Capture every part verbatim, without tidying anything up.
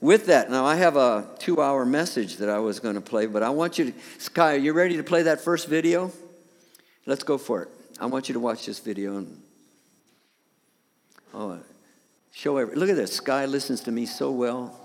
with that, now I have a two-hour message that I was going to play, but I want you to, Sky, are you ready to play that first video? Let's go for it. I want you to watch this video. And, oh, show every, look at this. Sky listens to me so well.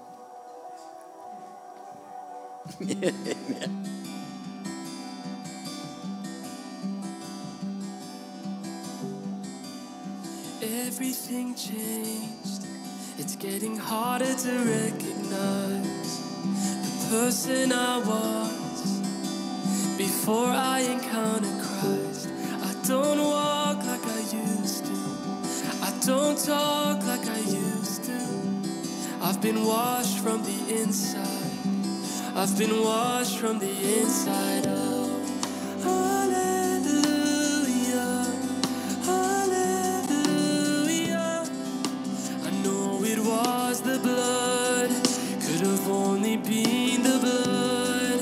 Everything changed. It's getting harder to recognize the person I was before I encountered Christ. I don't walk like I used to. I don't talk like I used to. I've been washed from the inside. I've been washed from the inside out. Hallelujah, hallelujah. I know it was the blood, could have only been the blood.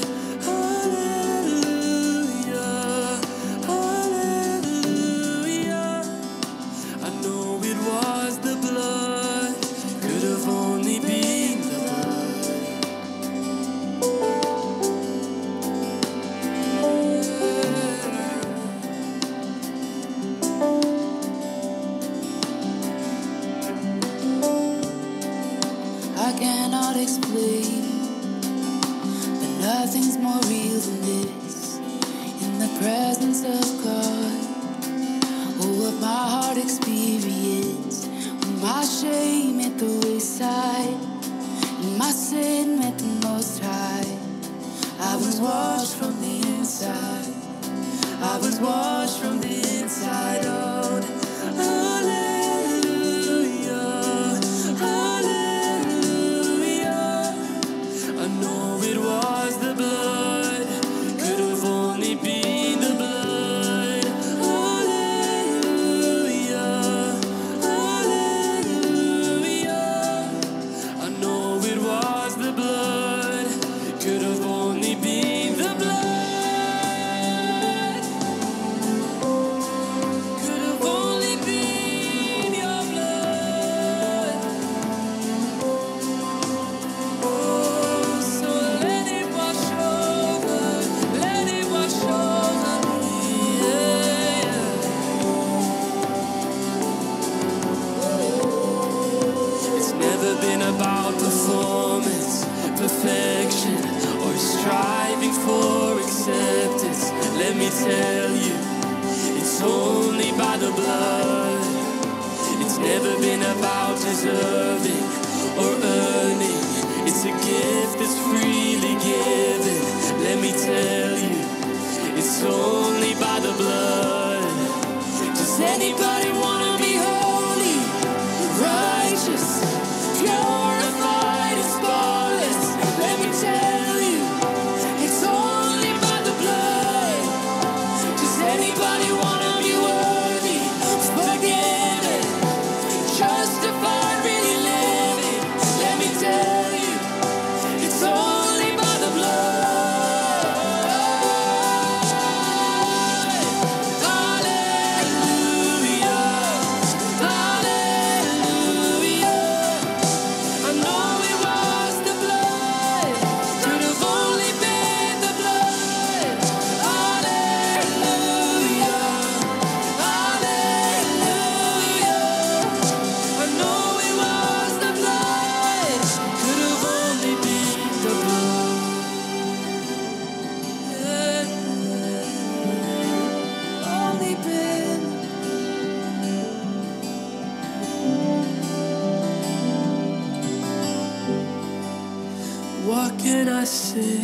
Hallelujah, hallelujah. I know it was the blood, could have only been the blood. I cannot explain, but nothing's more real than this. In the presence of God, oh, what my heart experienced, when my shame at the wayside, and my sin met the Most High. I was washed from the inside. I was washed from the inside out. Hallelujah, hallelujah. I know it was the blood, could have only been the blood. Hallelujah, hallelujah. I know it was the blood, could have only been the blood. Could have only been your blood. Oh, so let it wash over, let it wash over me. Yeah. It's never been about performance, perfection, or striving for acceptance. Let me tell you, it's only by the blood. It's never been about deserving or earning. It's a gift that's freely given. Let me tell you, it's only by the blood. Does anybody want to be holy, righteous, purified, and spotless? Let me tell you, it's only by the blood. Does anybody want to be worthy, forgiven, justified, really living? Let me tell you, it's only by the blood. Hallelujah, hallelujah. I know it was the blood, could have only been the blood. Hallelujah, hallelujah. I know it was the blood, could have only been the blood. Only been. What can I say?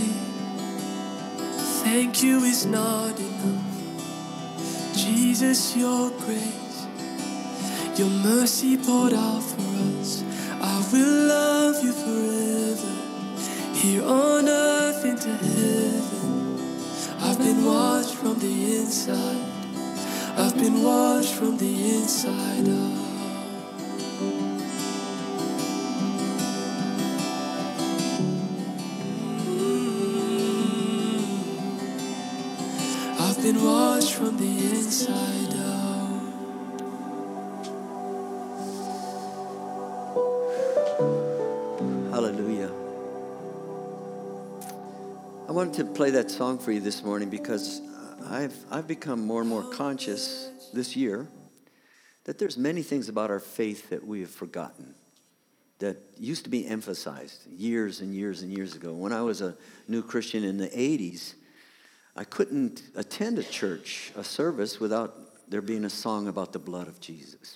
Thank you is not enough. Jesus, your grace, your mercy poured out for us. I will love you forever, here on earth into heaven. I've been washed from the inside. I've been washed from the inside out. I've been washed from the inside out. Hallelujah. wanted to play that song for you this morning because I've, I've become more and more conscious this year that there's many things about our faith that we have forgotten that used to be emphasized years and years and years ago. When I was a new Christian in the eighties, I couldn't attend a church, a service, without there being a song about the blood of Jesus.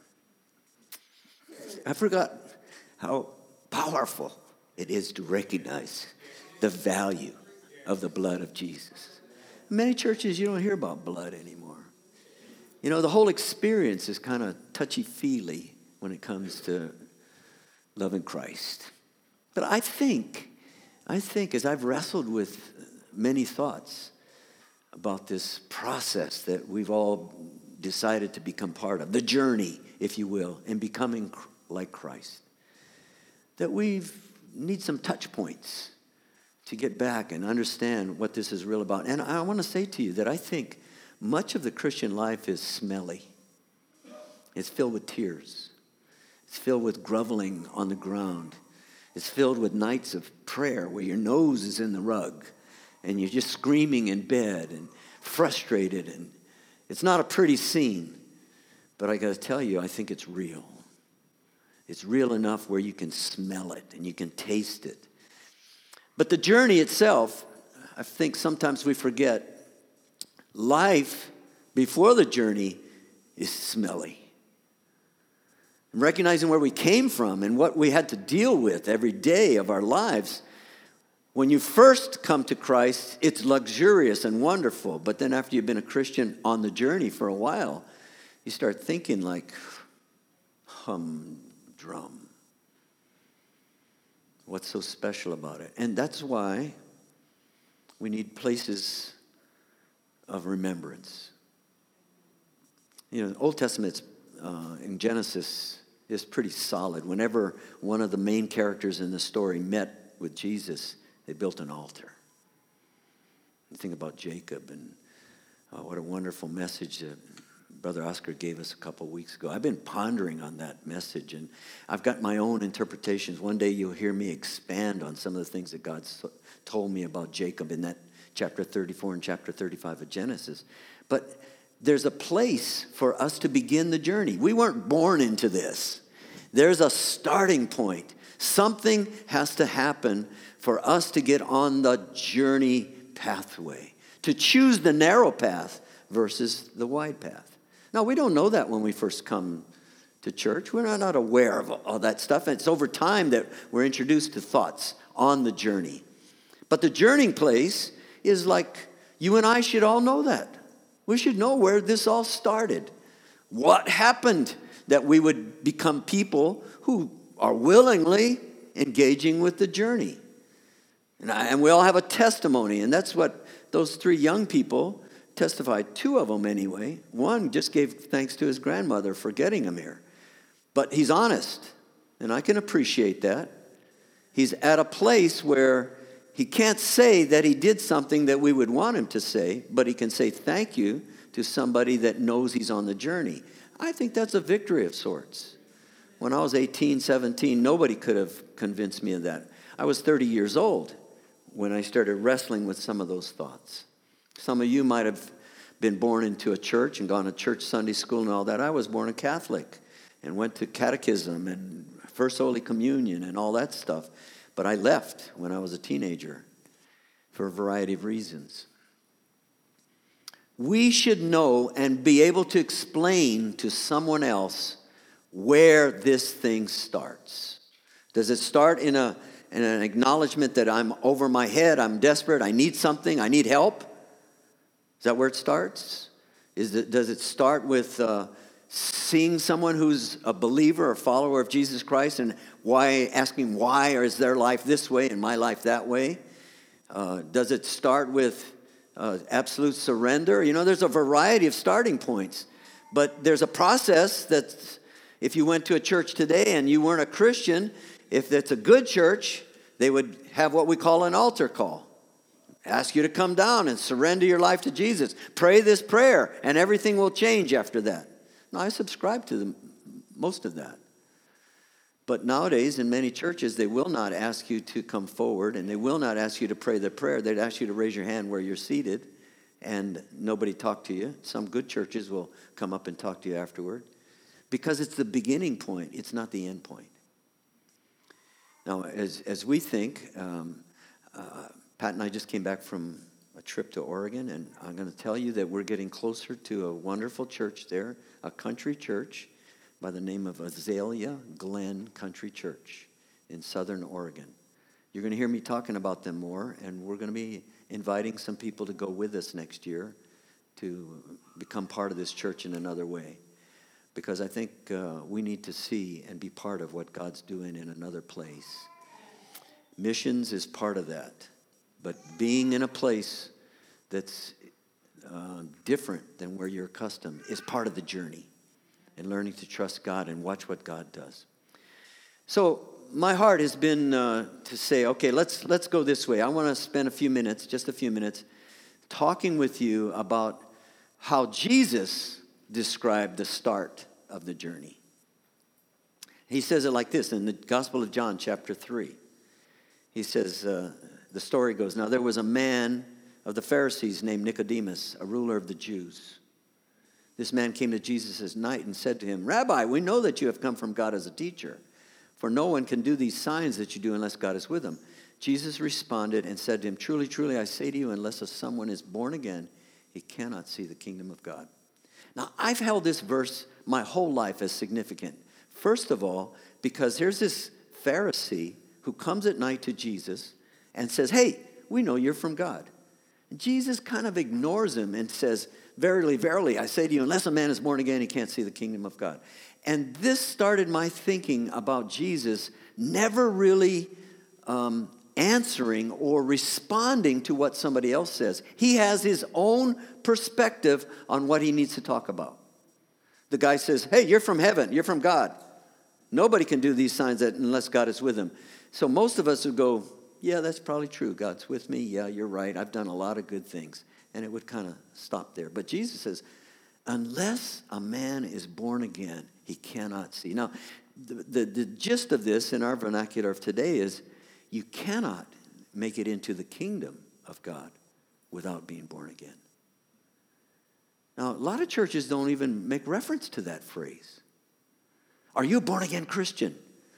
I forgot how powerful it is to recognize the value of the blood of Jesus. In many churches, you don't hear about blood anymore. You know, the whole experience is kind of touchy-feely when it comes to loving Christ. But I think, I think as I've wrestled with many thoughts about this process that we've all decided to become part of, the journey, if you will, in becoming like Christ, that we need some touch points to get back and understand what this is real about. And I want to say to you that I think much of the Christian life is smelly. It's filled with tears. It's filled with groveling on the ground. It's filled with nights of prayer where your nose is in the rug and you're just screaming in bed and frustrated. And it's not a pretty scene, but I got to tell you, I think it's real. It's real enough where you can smell it and you can taste it. But the journey itself, I think sometimes we forget, life before the journey is smelly. And recognizing where we came from and what we had to deal with every day of our lives, when you first come to Christ, it's luxurious and wonderful. But then after you've been a Christian on the journey for a while, you start thinking like humdrum. What's so special about it? And that's why we need places of remembrance. You know, the Old Testament uh, in Genesis is pretty solid. Whenever one of the main characters in the story met with Jesus, they built an altar. You think about Jacob and uh, what a wonderful message that Brother Oscar gave us a couple of weeks ago. I've been pondering on that message, and I've got my own interpretations. One day you'll hear me expand on some of the things that God told me about Jacob in that chapter thirty-four and chapter thirty-five of Genesis. But there's a place for us to begin the journey. We weren't born into this. There's a starting point. Something has to happen for us to get on the journey pathway, to choose the narrow path versus the wide path. Now, we don't know that when we first come to church. We're not, not aware of all that stuff. And it's over time that we're introduced to thoughts on the journey. But the journeying place is like, you and I should all know that. We should know where this all started. What happened that we would become people who are willingly engaging with the journey. And, I, and we all have a testimony, and that's what those three young people testified, two of them anyway. One just gave thanks to his grandmother for getting him here. But he's honest, and I can appreciate that. He's at a place where he can't say that he did something that we would want him to say, but he can say thank you to somebody that knows he's on the journey. I think that's a victory of sorts. When I was eighteen, seventeen, nobody could have convinced me of that. I was thirty years old when I started wrestling with some of those thoughts. Some of you might have been born into a church and gone to church Sunday school and all that. I was born a Catholic and went to catechism and First Holy Communion and all that stuff. But I left when I was a teenager for a variety of reasons. We should know and be able to explain to someone else where this thing starts. Does it start in a in an acknowledgement that I'm over my head, I'm desperate, I need something, I need help? Is that where it starts? Is it, does it start with uh, seeing someone who's a believer or follower of Jesus Christ and why asking why, or is their life this way and my life that way? Uh, does it start with uh, absolute surrender? You know, there's a variety of starting points, but there's a process that if you went to a church today and you weren't a Christian, if it's a good church, they would have what we call an altar call. Ask you to come down and surrender your life to Jesus. Pray this prayer, and everything will change after that. Now, I subscribe to the, most of that. But nowadays, in many churches, they will not ask you to come forward, and they will not ask you to pray the prayer. They'd ask you to raise your hand where you're seated, and nobody talk to you. Some good churches will come up and talk to you afterward, because it's the beginning point. It's not the end point. Now, as as we think, um, uh, Pat and I just came back from a trip to Oregon, and I'm going to tell you that we're getting closer to a wonderful church there, a country church by the name of Azalea Glen Country Church in Southern Oregon. You're going to hear me talking about them more, and we're going to be inviting some people to go with us next year to become part of this church in another way. Because I think uh, we need to see and be part of what God's doing in another place. Missions is part of that. But being in a place that's uh, different than where you're accustomed is part of the journey. And learning to trust God and watch what God does. So my heart has been uh, to say, okay, let's let's go this way. I want to spend a few minutes, just a few minutes, talking with you about how Jesus described the start of the journey. He says it like this in the Gospel of John, chapter three. He says, uh, the story goes, now there was a man of the Pharisees named Nicodemus, a ruler of the Jews. This man came to Jesus at night and said to him, Rabbi, we know that you have come from God as a teacher, for no one can do these signs that you do unless God is with him. Jesus responded and said to him, truly, truly, I say to you, unless someone is born again, he cannot see the kingdom of God. Now, I've held this verse my whole life as significant. First of all, because here's this Pharisee who comes at night to Jesus and says, hey, we know you're from God. And Jesus kind of ignores him and says, verily, verily, I say to you, unless a man is born again, he can't see the kingdom of God. And this started my thinking about Jesus never really um, answering or responding to what somebody else says. He has his own perspective on what he needs to talk about. The guy says, hey, you're from heaven. You're from God. Nobody can do these signs that unless God is with him. So most of us would go, yeah, that's probably true. God's with me. Yeah, you're right. I've done a lot of good things. And it would kind of stop there. But Jesus says, unless a man is born again, he cannot see. Now, the, the, the gist of this in our vernacular of today is you cannot make it into the kingdom of God without being born again. Now, a lot of churches don't even make reference to that phrase. Are you a born-again Christian?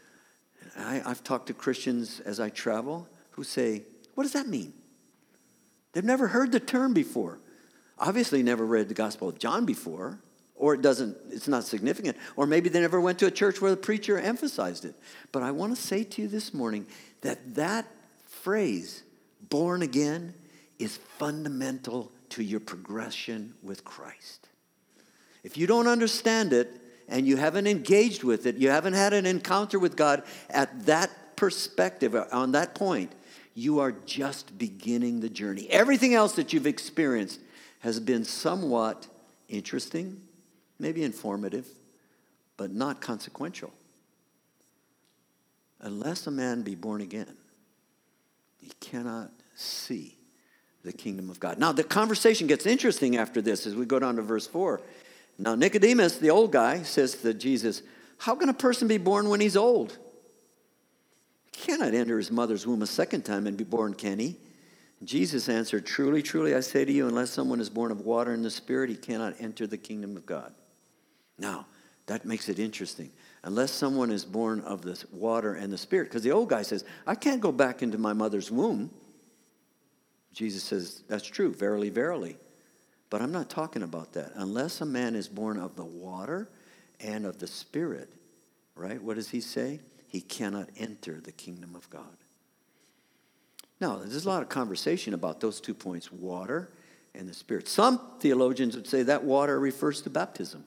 I, I've talked to Christians as I travel who say, what does that mean? They've never heard the term before. Obviously never read the Gospel of John before, or it doesn't, it's not significant. Or maybe they never went to a church where the preacher emphasized it. But I want to say to you this morning that that phrase, born again, is fundamental to your progression with Christ. If you don't understand it and you haven't engaged with it, you haven't had an encounter with God at that perspective, on that point, you are just beginning the journey. Everything else that you've experienced has been somewhat interesting, maybe informative, but not consequential. Unless a man be born again, he cannot see the kingdom of God. Now, the conversation gets interesting after this as we go down to verse four. Now, Nicodemus, the old guy, says to Jesus, how can a person be born when he's old? He cannot enter his mother's womb a second time and be born, can he? Jesus answered, truly, truly, I say to you, unless someone is born of water and the Spirit, he cannot enter the kingdom of God. Now, that makes it interesting. Unless someone is born of the water and the Spirit. Because the old guy says, I can't go back into my mother's womb. Jesus says, that's true, verily, verily. But I'm not talking about that. Unless a man is born of the water and of the Spirit, right? What does he say? He cannot enter the kingdom of God. Now, there's a lot of conversation about those two points, water and the Spirit. Some theologians would say that water refers to baptism.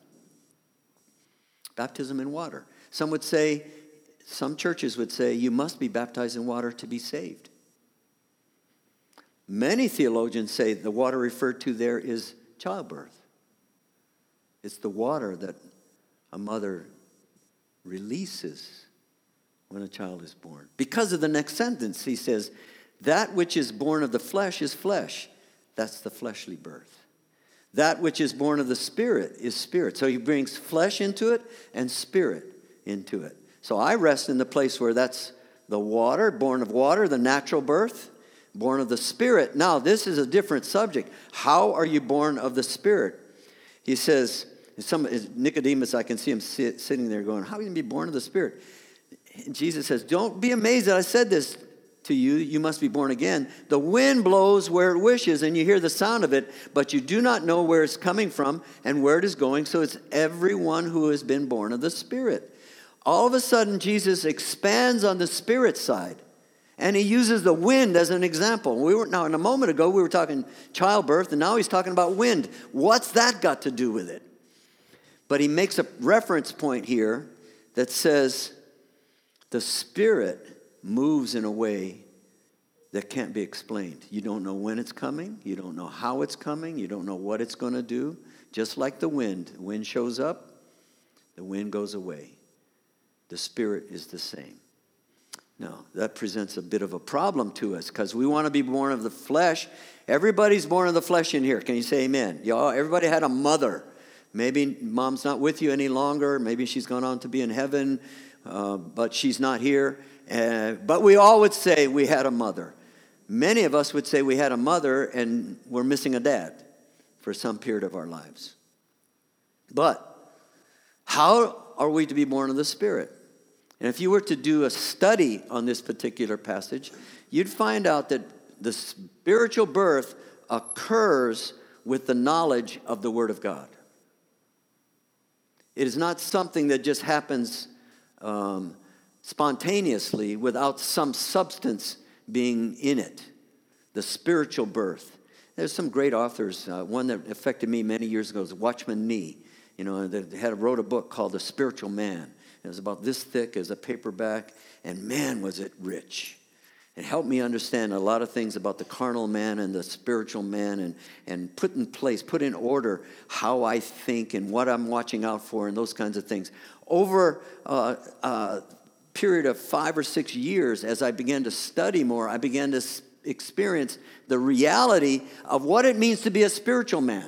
Baptism in water. Some would say, some churches would say, you must be baptized in water to be saved. Many theologians say the water referred to there is childbirth. It's the water that a mother releases when a child is born. Because of the next sentence, he says, that which is born of the flesh is flesh. That's the fleshly birth. That which is born of the Spirit is spirit. So he brings flesh into it and spirit into it. So I rest in the place where that's the water, born of water, the natural birth, born of the Spirit. Now, this is a different subject. How are you born of the Spirit? He says, some Nicodemus, I can see him sit, sitting there going, how are you going to be born of the Spirit? And Jesus says, don't be amazed that I said this to you. You must be born again. The wind blows where it wishes, and you hear the sound of it, but you do not know where it's coming from and where it is going. So it's everyone who has been born of the Spirit. All of a sudden, Jesus expands on the Spirit side, and he uses the wind as an example. We were now, in a moment ago, we were talking childbirth, and now he's talking about wind. What's that got to do with it? But he makes a reference point here that says the Spirit moves in a way that can't be explained. You don't know when it's coming. You don't know how it's coming. You don't know what it's going to do. Just like the wind. The wind shows up, the wind goes away. The Spirit is the same. Now, that presents a bit of a problem to us because we want to be born of the flesh. Everybody's born of the flesh in here. Can you say amen? Y'all, everybody had a mother. Maybe mom's not with you any longer. Maybe she's gone on to be in heaven, uh, but she's not here. Uh, but we all would say we had a mother. Many of us would say we had a mother and we're missing a dad for some period of our lives. But how are we to be born of the Spirit? And if you were to do a study on this particular passage, you'd find out that the spiritual birth occurs with the knowledge of the Word of God. It is not something that just happens um, spontaneously without some substance being in it. The spiritual birth. There's some great authors. Uh, one that affected me many years ago was Watchman Nee. You know, they had wrote a book called The Spiritual Man. It was about this thick as a paperback, and man, was it rich. It helped me understand a lot of things about the carnal man and the spiritual man, and, and put in place, put in order how I think and what I'm watching out for and those kinds of things. Over uh, a period of five or six years, as I began to study more, I began to experience the reality of what it means to be a spiritual man.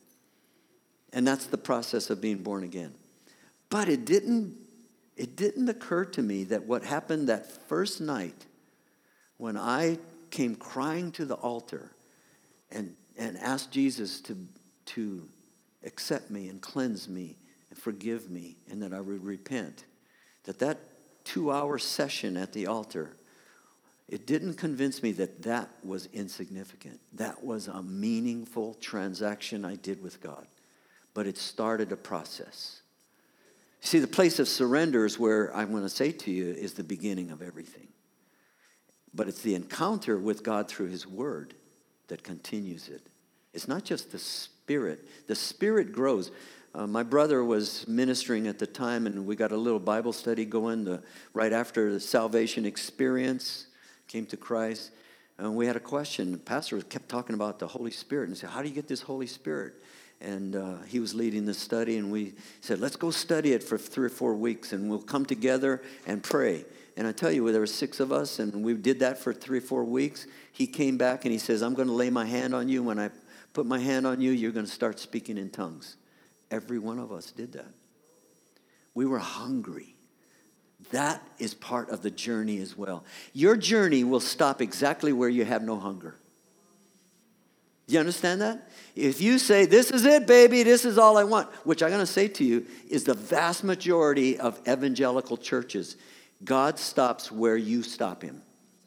And that's the process of being born again. But it didn't, it didn't occur to me that what happened that first night when I came crying to the altar and, and asked Jesus to, to accept me and cleanse me and forgive me and that I would repent, that that two-hour session at the altar, it didn't convince me that that was insignificant. That was a meaningful transaction I did with God. But it started a process. See, the place of surrender is where I want to say to you is the beginning of everything. But it's the encounter with God through His Word that continues it. It's not just the Spirit. The Spirit grows. Uh, my brother was ministering at the time, and we got a little Bible study going the, right after the salvation experience, came to Christ. And we had a question. The pastor kept talking about the Holy Spirit and said, how do you get this Holy Spirit? And uh, he was leading the study, and we said, let's go study it for three or four weeks, and we'll come together and pray. And I tell you, there were six of us, and we did that for three or four weeks. He came back, and he says, I'm going to lay my hand on you. When I put my hand on you, you're going to start speaking in tongues. Every one of us did that. We were hungry. That is part of the journey as well. Your journey will stop exactly where you have no hunger. Do you understand that? If you say, this is it, baby, this is all I want, which I'm going to say to you is the vast majority of evangelical churches, God stops where you stop Him.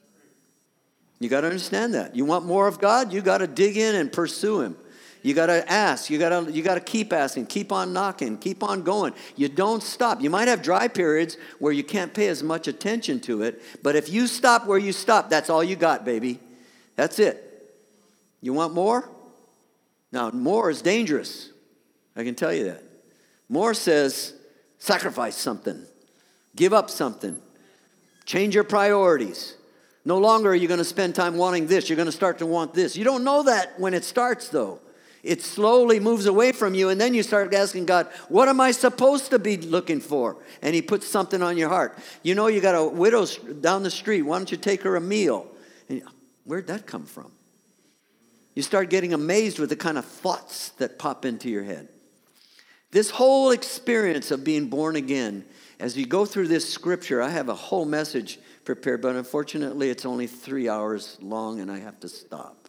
You got to understand that. You want more of God? You got to dig in and pursue Him. You got to ask. You got to you got to keep asking, keep on knocking, keep on going. You don't stop. You might have dry periods where you can't pay as much attention to it, but if you stop where you stop, that's all you got, baby. That's it. You want more? Now, more is dangerous. I can tell you that. More says, sacrifice something. Give up something. Change your priorities. No longer are you going to spend time wanting this. You're going to start to want this. You don't know that when it starts, though. It slowly moves away from you, and then you start asking God, what am I supposed to be looking for? And He puts something on your heart. You know, you got a widow down the street. Why don't you take her a meal? And where'd that come from? You start getting amazed with the kind of thoughts that pop into your head. This whole experience of being born again As you go through this scripture, I have a whole message prepared, but unfortunately it's only three hours long and I have to stop.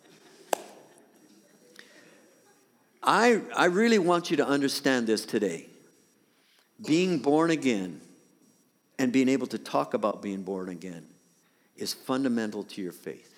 I, I really want you to understand this today. Being born again and being able to talk about being born again is fundamental to your faith.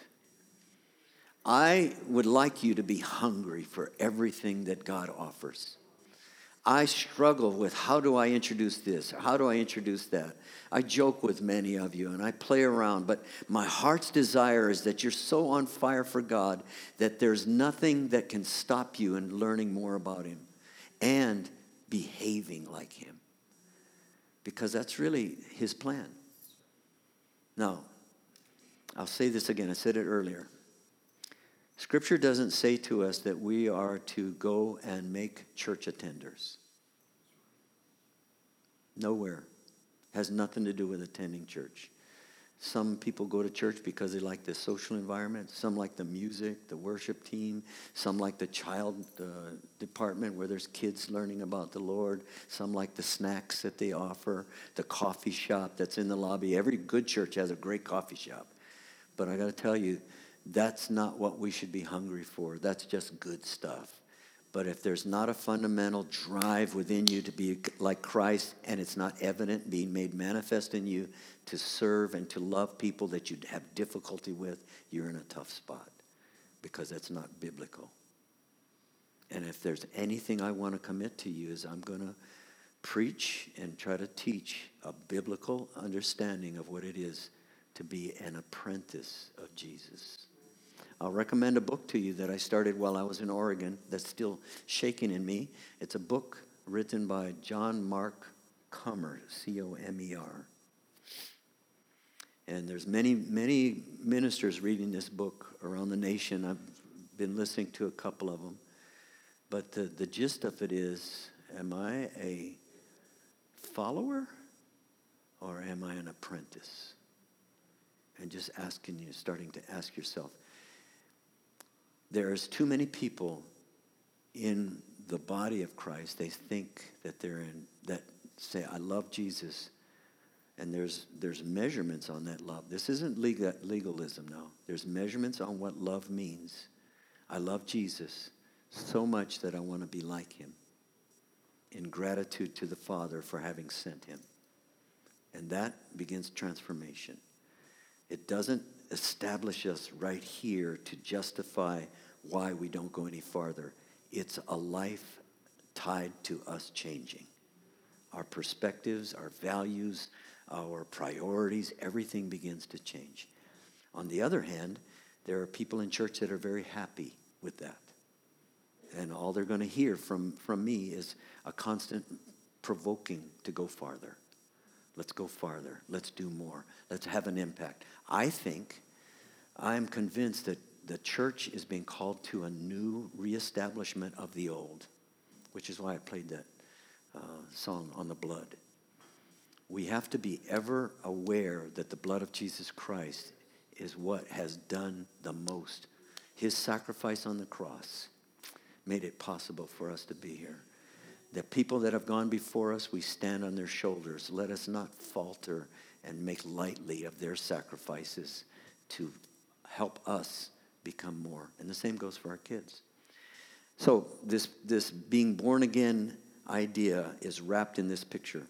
I would like you to be hungry for everything that God offers. I struggle with how do I introduce this? How do I introduce that? I joke with many of you and I play around, but my heart's desire is that you're so on fire for God that there's nothing that can stop you in learning more about Him and behaving like Him. Because that's really His plan. Now, I'll say this again. I said it earlier. Scripture doesn't say to us that we are to go and make church attenders. Nowhere. Has nothing to do with attending church. Some people go to church because they like the social environment. Some like the music, the worship team. Some like the child uh, department where there's kids learning about the Lord. Some like the snacks that they offer, the coffee shop that's in the lobby. Every good church has a great coffee shop. But I got to tell you, that's not what we should be hungry for. That's just good stuff. But if there's not a fundamental drive within you to be like Christ, and it's not evident, being made manifest in you, to serve and to love people that you have difficulty with, you're in a tough spot because that's not biblical. And if there's anything I want to commit to you is I'm going to preach and try to teach a biblical understanding of what it is to be an apprentice of Jesus. I'll recommend a book to you that I started while I was in Oregon that's still shaking in me. It's a book written by John Mark Comer, C O M E R. And there's many, many ministers reading this book around the nation. I've been listening to a couple of them. But the, the gist of it is, am I a follower or am I an apprentice? And just asking you, starting to ask yourself, there's too many people in the body of Christ. They think that they're in, that say, I love Jesus. And there's there's measurements on that love. This isn't legal, legalism now. There's measurements on what love means. I love Jesus so much that I want to be like Him in gratitude to the Father for having sent Him. And that begins transformation. It doesn't establish us right here to justify why we don't go any farther. It's a life tied to us changing. Our perspectives, our values, our priorities, everything begins to change. On the other hand, there are people in church that are very happy with that. And all they're going to hear from, from me is a constant provoking to go farther. Let's go farther. Let's do more. Let's have an impact. I think, I'm convinced that the church is being called to a new reestablishment of the old, which is why I played that uh, song on the blood. We have to be ever aware that the blood of Jesus Christ is what has done the most. His sacrifice on the cross made it possible for us to be here. The people that have gone before us, we stand on their shoulders. Let us not falter and make lightly of their sacrifices to help us become more. And the same goes for our kids. So this, this being born again idea is wrapped in this picture.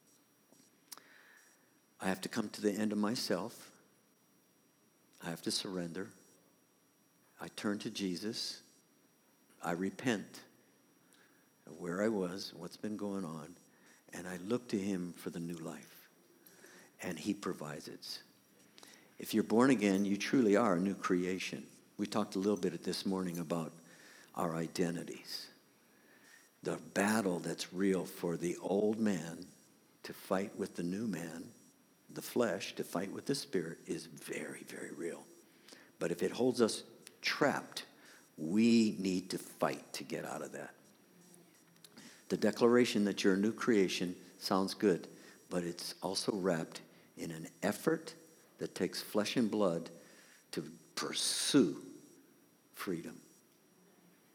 I have to come to the end of myself. I have to surrender. I turn to Jesus. I repent of where I was, what's been going on, and I look to Him for the new life. And He provides it. If you're born again, you truly are a new creation. We talked a little bit this morning about our identities. The battle that's real for the old man to fight with the new man, the flesh to fight with the spirit, is very, very real. But if it holds us trapped, we need to fight to get out of that. The declaration that you're a new creation sounds good, but it's also wrapped in an effort that takes flesh and blood to pursue freedom.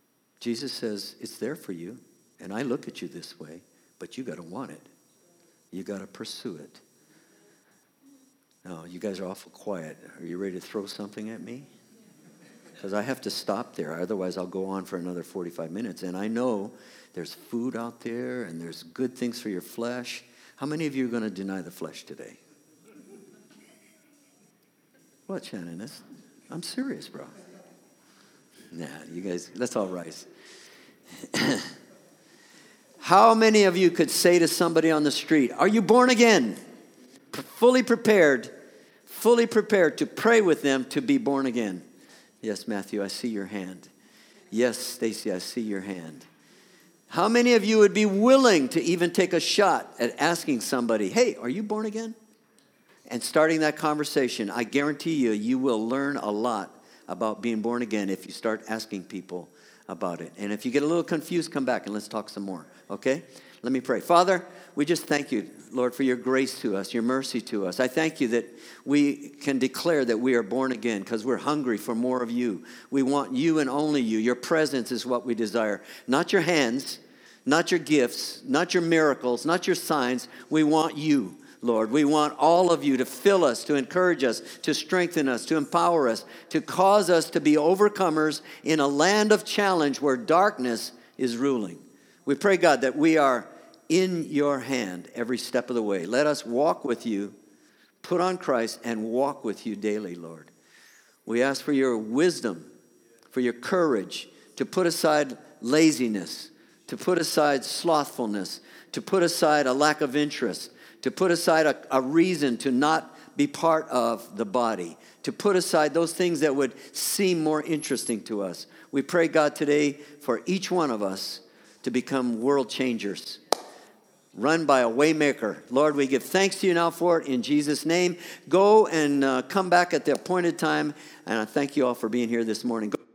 Jesus says, it's there for you, and I look at you this way, but you got to want it. You got to pursue it. Now, you guys are awful quiet. Are you ready to throw something at me? Because I have to stop there. Otherwise, I'll go on for another forty-five minutes. And I know there's food out there and there's good things for your flesh. How many of you are going to deny the flesh today? What, Shannon? That's, I'm serious, bro. Nah, you guys, let's all rise. How many of you could say to somebody on the street, are you born again? P- fully prepared, fully prepared to pray with them to be born again. Yes, Matthew, I see your hand. Yes, Stacy, I see your hand. How many of you would be willing to even take a shot at asking somebody, hey, are you born again? And starting that conversation, I guarantee you, you will learn a lot about being born again if you start asking people about it. And if you get a little confused, come back and let's talk some more, okay? Let me pray. Father, we just thank you, Lord, for your grace to us, your mercy to us. I thank you that we can declare that we are born again because we're hungry for more of you. We want you and only you. Your presence is what we desire. Not your hands, not your gifts, not your miracles, not your signs. We want you, Lord. We want all of you to fill us, to encourage us, to strengthen us, to empower us, to cause us to be overcomers in a land of challenge where darkness is ruling. We pray, God, that we are in your hand every step of the way. Let us walk with you, put on Christ, and walk with you daily, Lord. We ask for your wisdom, for your courage to put aside laziness, to put aside slothfulness, to put aside a lack of interest, to put aside a, a reason to not be part of the body, to put aside those things that would seem more interesting to us. We pray, God, today for each one of us to become world changers, run by a way maker. Lord, we give thanks to you now for it in Jesus' name. Go and uh, come back at the appointed time, and I thank you all for being here this morning. Go